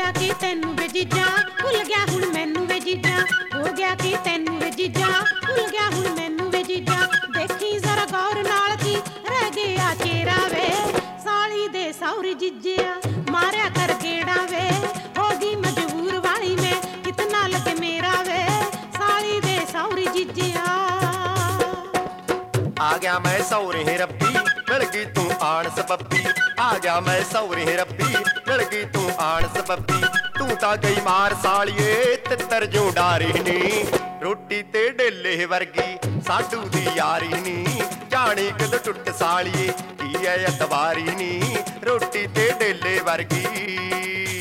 ਗਿਆ ਕਿ ਤੈਨੂੰ ਵੇ ਜੀਜਾ ਭੁੱਲ ਗਿਆ ਹੁਣ ਮੈਨੂੰ ਵੇ ਜੀਜਾ ਹੋ ਗਿਆ ਕਿ ਤੈਨੂੰ ਵੇ ਜੀਜਾ ਭੁੱਲ ਗਿਆ ਹੁਣ ਮੈਨੂੰ ਵੇ ਜੀਜਾ ਦੇਖੀ ਜ਼ਰਾ ਗੌਰ ਨਾਲ ਕੀ ਰਹਿ ਗਿਆ ਚਿਹਰਾ ਵੇ ਸਾਲੀ ਦੇ ਸੌਰੀ ਜੀਜਿਆ ਮਾਰਿਆ ਕਰ ਗੇੜਾ ਵੇ ਹੋ ਗਈ ਮਜਬੂਰ ਵਾਲੀ ਮੈਂ ਕਿਤਨਾ ਲੱਗੇ ਮੇਰਾ ਵੇ ਸਾਲੀ ਦੇ ਸੌਰੀ ਜੀਜਿਆ आ गया मैं सौरे रब्बी मिल गई तू आन सबब्बी आ गया मैं सौरे रब्बी मिल गई तू आन सबब्बी तू तां गई मार सालिए तित्तर जो डारी नी रोटी ते डेले वर्गी साडू दी यारी नी जानी कद टुट सालिए की है अतवारी नी रोटी ते डेले वर्गी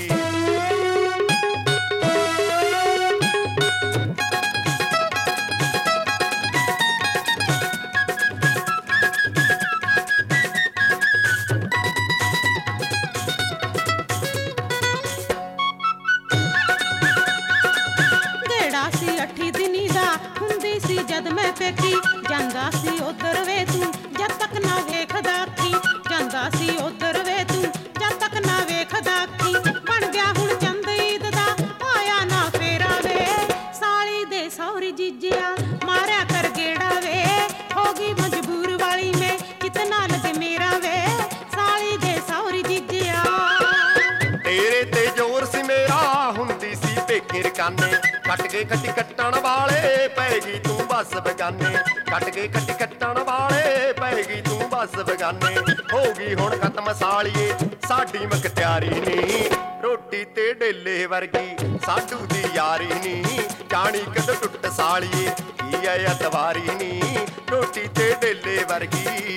जद मैं पेकी जांदा सी उधर वे तू जद तक ना वेखदा की जांदा सी उधर वे तू जद तक ना वेखदा की बन गया हुण चंद ईद दा आया ना फेरा वे साली दे सौरी जीजिया मारिया कर गेड़ा वे हो गई मजबूर वाली में कितना लगे मेरा वे साली दे सौरी जीजिया तेरे ते जोर सी मेरा हुंदी सी पेके रकाने कट के खट्टी कट्टण वाले पैगी तू बस बगाने कट के खट्टी कट्टण वाले पैगी तू बस बगाने होगी हुण खत्म सालिए साडी मखत्यारी नी रोटी ते डेले वर्गी साडू दी यारी नी जानी कद टुट सालिए की है अतवारी नी रोटी ते डेले वर्गी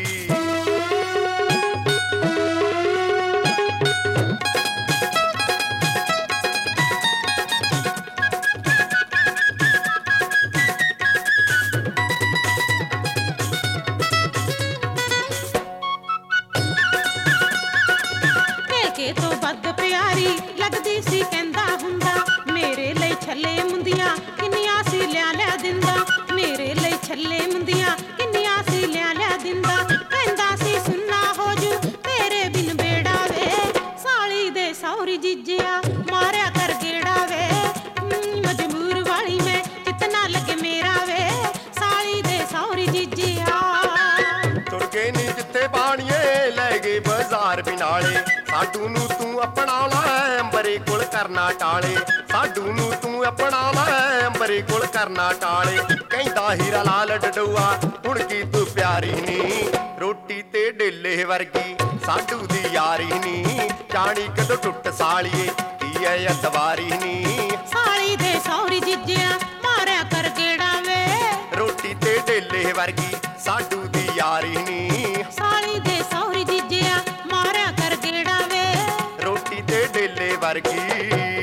तो बद प्यारी लगदी सी कहंदा हुंदा मेरे लई छल्ले मुंदियां किन्नियां सी लिया दिंदा मेरे लई छल्ले मुंदियां किन्नियां सी लिया दिंदा कहंदा सी सुन्ना हो जू तेरे बिन बेड़ा वे साली दे सौरी जीजिया मारिया कर गेड़ा वे मजबूर वाली में कितना लगे मेरा वे साली दे सौरी जीजिया तुर के नी जिथे बाणिए लै गए बाजार बिनाले साडू नू तू अपना लै अंबरे कोल करना टाले साडू नू तू अपना लै अंबरे कोल करना टाले कहंदा हीरा लाल डडुआ हुण की तू प्यारी नी रोटी ते डेले वर्गी साडू दी यारी नी जानी कदों टुट सालिए की है अतवारी नी साली दे सौरी जीजिया मारिया कर गेड़ा वे रोटी ते डेले वर्गी साडू दी यारी नी साली दे सौरी जीजिया मारिया कर गेड़ा वे रोटी ते डेले वर्गी